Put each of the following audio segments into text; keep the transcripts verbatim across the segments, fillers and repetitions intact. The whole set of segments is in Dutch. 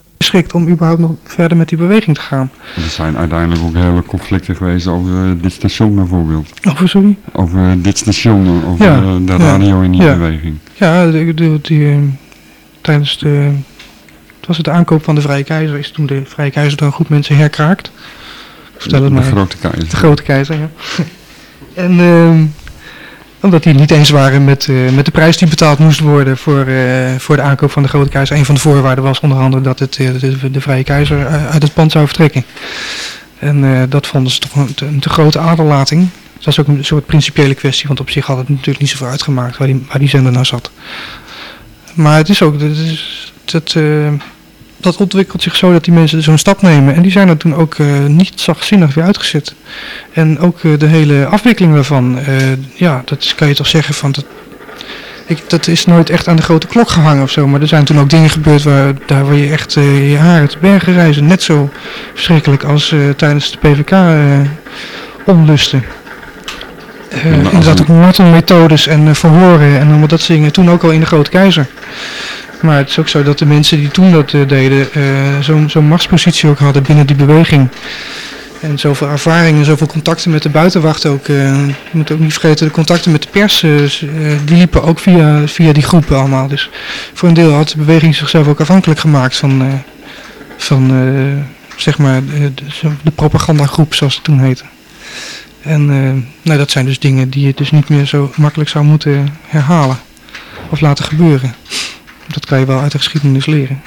geschikt om überhaupt nog verder met die beweging te gaan. Er zijn uiteindelijk ook hele conflicten geweest over uh, dit station bijvoorbeeld. Over, sorry? Over uh, dit station, over ja, uh, de radio ja, in die ja. beweging. Ja, de, de, die, uh, tijdens de, het was het de aankoop van de Vrije Keizer, is toen de Vrije Keizer door een groep mensen herkraakt. Vertel het de maar. Grote Keizer. De Grote Keizer, ja. en uh, omdat die niet eens waren met, uh, met de prijs die betaald moest worden voor, uh, voor de aankoop van de Grote Keizer. Een van de voorwaarden was onder andere dat het, uh, de, de Vrije Keizer uit het pand zou vertrekken. En uh, dat vonden ze toch een te, een te grote aderlating. Dat was ook een soort principiële kwestie, want op zich had het natuurlijk niet zoveel uitgemaakt waar die, waar die zender nou zat. Maar het is ook, dat, is, dat, uh, dat ontwikkelt zich zo dat die mensen zo'n stap nemen. En die zijn er toen ook uh, niet zachtzinnig weer uitgezet. En ook uh, de hele afwikkeling daarvan, uh, ja, dat kan je toch zeggen van, dat, ik, dat is nooit echt aan de grote klok gehangen of zo. Maar er zijn toen ook dingen gebeurd waar, daar waar je echt uh, je haren te bergen reizen. Net zo verschrikkelijk als uh, tijdens de P V K uh, onlusten. Uh, inderdaad ook martelmethodes en uh, verhoren en allemaal dat soort dingen. Toen ook al in de Grote Keizer. Maar het is ook zo dat de mensen die toen dat uh, deden, uh, zo'n zo'n machtspositie ook hadden binnen die beweging. En zoveel ervaring en zoveel contacten met de buitenwacht ook. Uh, je moet ook niet vergeten, de contacten met de pers, uh, die liepen ook via, via die groepen allemaal. Dus voor een deel had de beweging zichzelf ook afhankelijk gemaakt van, uh, van uh, zeg maar, de, de, de propagandagroep zoals het toen heette. En uh, nou, dat zijn dus dingen die je dus niet meer zo makkelijk zou moeten herhalen of laten gebeuren. Dat kan je wel uit de geschiedenis leren.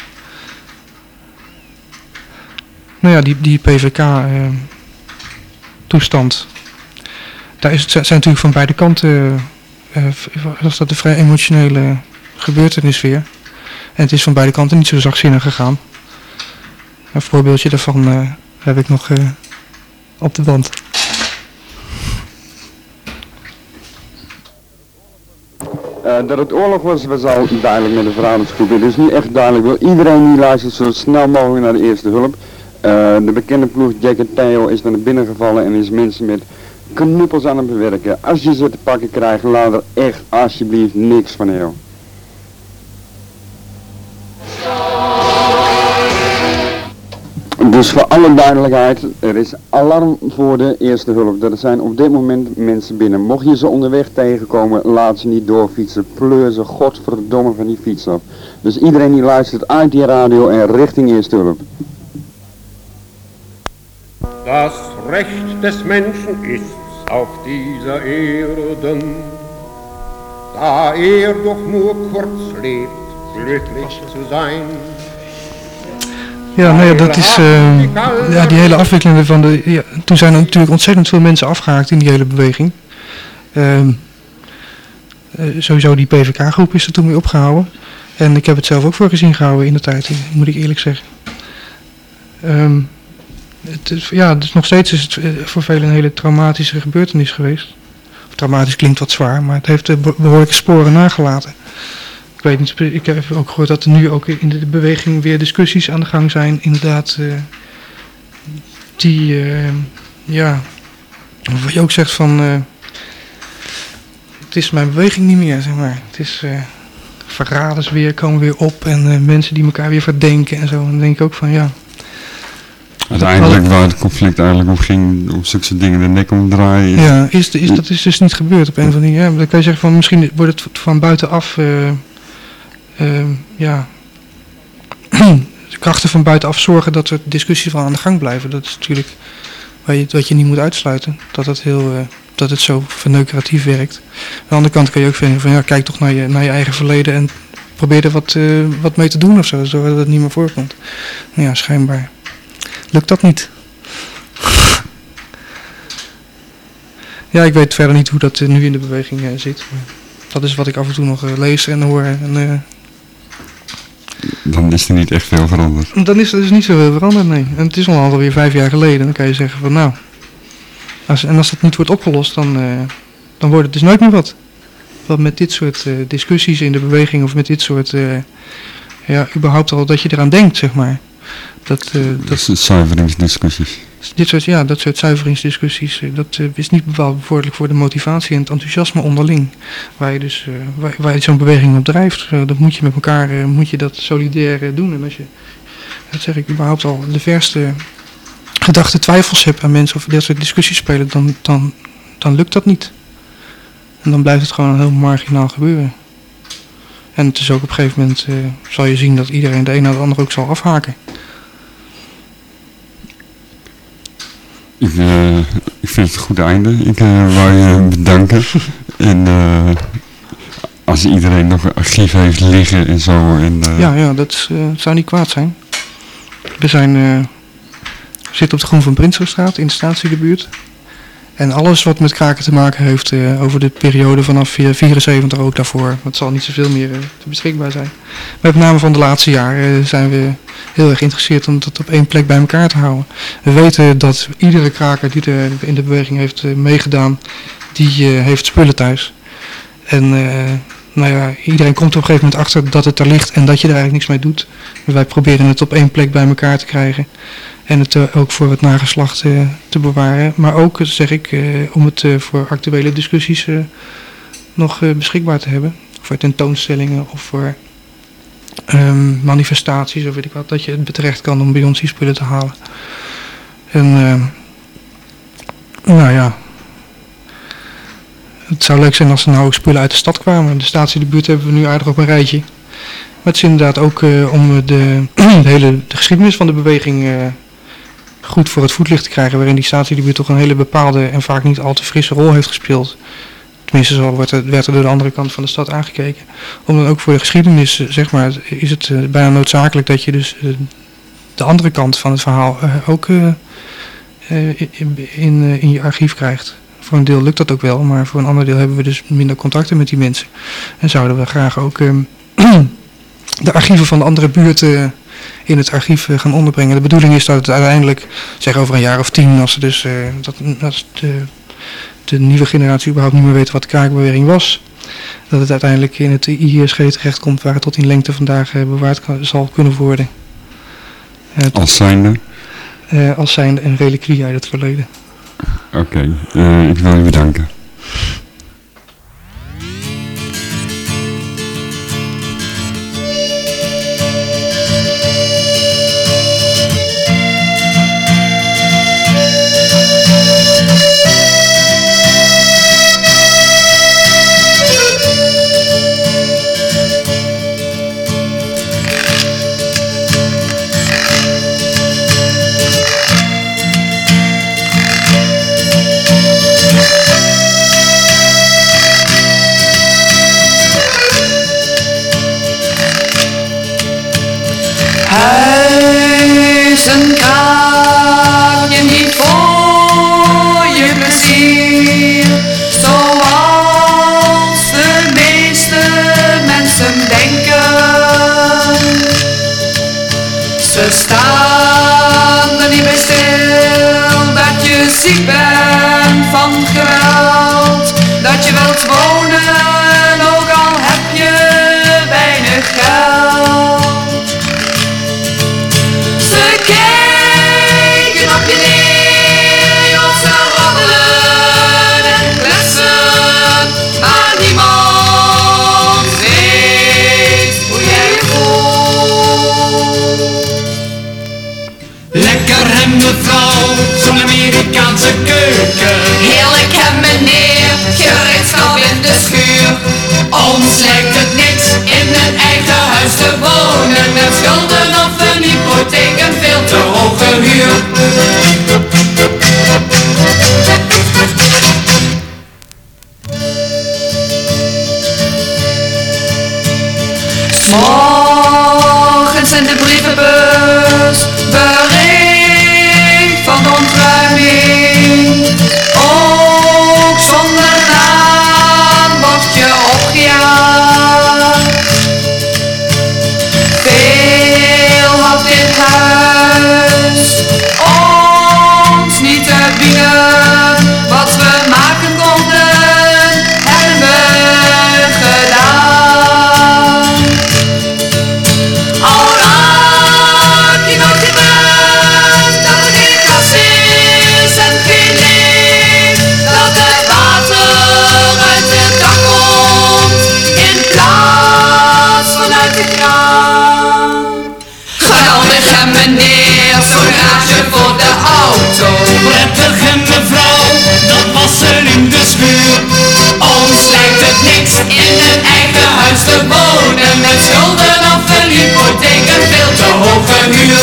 Nou ja, die, die P V K-toestand, uh, daar is het, zijn natuurlijk van beide kanten, uh, was dat een vrij emotionele gebeurtenis weer. En het is van beide kanten niet zo zachtzinnig gegaan. Een voorbeeldje daarvan uh, heb ik nog uh, op de band. Uh, dat het oorlog was, was al duidelijk met de verhoudingsgroep. Het is nu echt duidelijk. Wil iedereen die luistert zo snel mogelijk naar de eerste hulp. Uh, de bekende ploeg Jack en Theo is naar binnen gevallen en is mensen met knuppels aan het bewerken. Als je ze te pakken krijgt, laat er echt alsjeblieft niks van heel. Dus voor alle duidelijkheid, er is alarm voor de eerste hulp. Er zijn op dit moment mensen binnen. Mocht je ze onderweg tegenkomen, laat ze niet doorfietsen. Pleur ze godverdomme van die fiets af. Dus iedereen die luistert uit die radio en richting eerste hulp. Das Recht des Menschen ist auf dieser Erde, da er doch nur kurz lebt, glücklich zu sein. Ja, nou ja, dat is, uh, ja, die hele afwikkeling van de, ja, toen zijn er natuurlijk ontzettend veel mensen afgehaakt in die hele beweging. Uh, uh, sowieso die P V K-groep is er toen weer opgehouden. En ik heb het zelf ook voor gezien gehouden in de tijd, moet ik eerlijk zeggen. Um, het is, ja, dus nog steeds is het voor velen een hele traumatische gebeurtenis geweest. Of traumatisch klinkt wat zwaar, maar het heeft behoorlijke sporen nagelaten. Ik weet niet, ik heb ook gehoord dat er nu ook in de beweging weer discussies aan de gang zijn, inderdaad, uh, die, uh, ja, wat je ook zegt van, uh, het is mijn beweging niet meer, zeg maar. Het is, uh, verraders weer, komen weer op en uh, mensen die elkaar weer verdenken en zo. En dan denk ik ook van, ja. Uiteindelijk waar het conflict eigenlijk om ging, om zulke dingen de nek omdraaien. Is ja, is, is, dat is dus niet gebeurd op een of andere manier. Ja, dan kan je zeggen van, misschien wordt het van buitenaf, uh, uh, ja, de krachten van buitenaf zorgen dat er discussies van aan de gang blijven. Dat is natuurlijk wat je, wat je niet moet uitsluiten. Dat het, heel, uh, dat het zo verneukeratief werkt. Aan de andere kant kan je ook vinden van, ja, kijk toch naar je, naar je eigen verleden en probeer er wat, uh, wat mee te doen of zo, zodat het niet meer voorkomt. Nou ja, schijnbaar lukt dat niet. Ja, ik weet verder niet hoe dat uh, nu in de beweging uh, zit. Maar dat is wat ik af en toe nog uh, lees en hoor. En, uh, dan is er niet echt veel veranderd. Dan is er dus niet zoveel veranderd, nee. En het is al alweer vijf jaar geleden. Dan kan je zeggen van nou, als, en als dat niet wordt opgelost, dan, uh, dan wordt het dus nooit meer wat. Want met dit soort uh, discussies in de beweging of met dit soort, uh, ja, überhaupt al dat je eraan denkt, zeg maar. Dat, uh, dat, dat zuiveringsdiscussies. Dit soort, ja, dat soort zuiveringsdiscussies, dat uh, is niet bepaald bevorderlijk voor de motivatie en het enthousiasme onderling. Waar je dus, uh, waar, waar je zo'n beweging op drijft, uh, dat moet je met elkaar, uh, moet je dat solidair uh, doen. En als je dat zeg ik, überhaupt al de verste gedachte twijfels heb aan mensen of dit soort discussies spelen, dan, dan, dan lukt dat niet. En dan blijft het gewoon heel marginaal gebeuren. En het is ook op een gegeven moment, uh, zal je zien dat iedereen de een na de ander ook zal afhaken. Ik, uh, ik vind het een goed einde. Ik uh, wou je bedanken. En uh, als iedereen nog een archief heeft liggen en zo. En, uh... Ja, ja, dat uh, zou niet kwaad zijn. We zijn, uh, zitten op de Groen van Prinsenstraat in de Staatsdierenbuurt. En alles wat met kraken te maken heeft uh, over de periode vanaf vierenzeventig ook daarvoor. Dat zal niet zoveel meer uh, te beschikbaar zijn. Maar met name van de laatste jaren uh, zijn we heel erg geïnteresseerd om dat op één plek bij elkaar te houden. We weten dat iedere kraker die er in de beweging heeft uh, meegedaan, die uh, heeft spullen thuis. En uh, nou ja, iedereen komt er op een gegeven moment achter dat het er ligt en dat je er eigenlijk niks mee doet. Wij proberen het op één plek bij elkaar te krijgen. En het uh, ook voor het nageslacht uh, te bewaren. Maar ook, zeg ik, uh, om het uh, voor actuele discussies uh, nog uh, beschikbaar te hebben. Voor tentoonstellingen of voor um, manifestaties of weet ik wat. Dat je het terecht kan om bij ons die spullen te halen. En uh, nou ja. Het zou leuk zijn als er nou spullen uit de stad kwamen. De Staatsdierenbuurt hebben we nu aardig op een rijtje. Maar het is inderdaad ook uh, om de, de hele de geschiedenis van de beweging uh, goed voor het voetlicht te krijgen, waarin die Staatsdierenbuurt toch een hele bepaalde en vaak niet al te frisse rol heeft gespeeld. Tenminste, zo werd er, werd er door de andere kant van de stad aangekeken. Om dan ook voor de geschiedenis, uh, zeg maar, is het uh, bijna noodzakelijk dat je dus uh, de andere kant van het verhaal uh, ook uh, uh, in, in, uh, in je archief krijgt. Voor een deel lukt dat ook wel, maar voor een ander deel hebben we dus minder contacten met die mensen. En zouden we graag ook uh, de archieven van de andere buurten in het archief gaan onderbrengen. De bedoeling is dat het uiteindelijk, zeg over een jaar of tien, als, dus, uh, dat, als de, de nieuwe generatie überhaupt niet meer weet wat de kraakbeweging was, dat het uiteindelijk in het I I S G terechtkomt waar het tot in lengte vandaag uh, bewaard kan, zal kunnen worden. Uh, als zijnde? Uh, als zijnde een reliquie uit het verleden. Oké, okay. uh, ik wil je bedanken. Een kaartje niet voor je plezier, zoals de meeste mensen denken. Ze staan er niet bij stil dat je ziek bent van geweld, dat je wilt wonen ook al heb je weinig geld. Mevrouw, zo'n Amerikaanse keuken. Heerlijk hè meneer, gereedschap in de schuur. Ons lijkt het niks in een eigen huis te wonen, met schulden of een hypotheek en veel te hoge huur. Morgens in de brievenbus bericht van de ontruiming. Ook zonder naam word je opgejaagd. Veel had dit huis ons niet te bieden. Wat we maken konden, hebben we gedaan. Al raak je nooit gewend dat er geen gas is en geen licht, dat het water uit het dak komt in plaats van uit de kraan. Ga dan weg en in een eigen huis te wonen. Met schulden of een hypotheek en veel te hoge huur.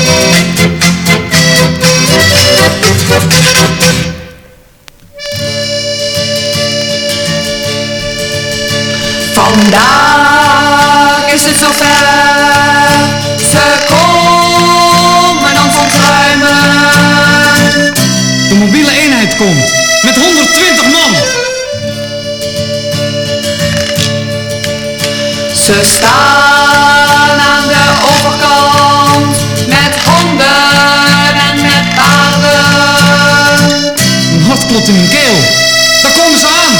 Vandaag is het zover, ze komen ons ontruimen. De mobiele eenheid komt, met honderdtwintig man. Ze staan aan de overkant, met honden en met paarden. Een hart klopt in mijn keel, daar komen ze aan.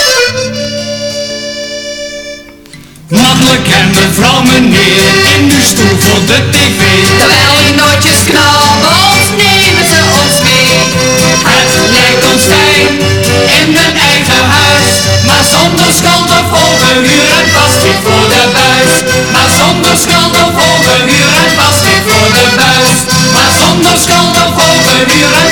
Mannelijk en mevrouw meneer, in uw stoel voor de tv. Terwijl die nootjes knabbelt, nemen ze ons mee. Het lijkt ons fijn, in hun eigen huis. Maar zonder schuld of hoge huur en vast niet voor de buis. Maar zonder schuld of hoge huur en vast niet voor de buis. Maar zonder schuld of hoge huur en